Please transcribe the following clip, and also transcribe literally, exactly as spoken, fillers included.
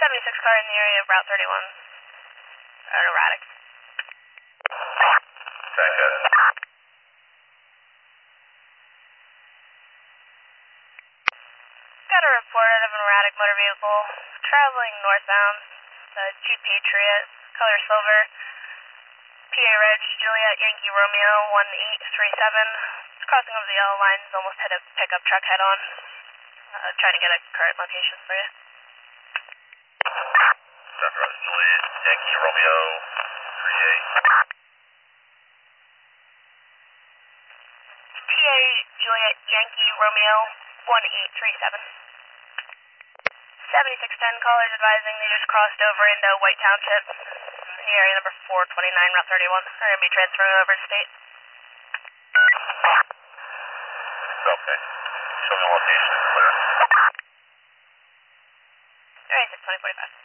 seventy-six car in the area of Route thirty-one. An erratic. Check it. Got a report out of an erratic motor vehicle traveling northbound. The Jeep Patriot, color silver. P A Reg, Juliet Yankee Romeo one eight three seven. It's crossing over the yellow line. It's almost hit a pickup truck head on. Uh, trying to get a current location for you. Sunrise Juliet Yankee Romeo three eight. P A Juliet Yankee Romeo one eight three seven. seventy-six ten callers advising they just crossed over into White Township in the area number four twenty-nine, Route thirty-one. They're going to be transferring over to state. Okay. Show me location, clear. All right, six twenty forty-five.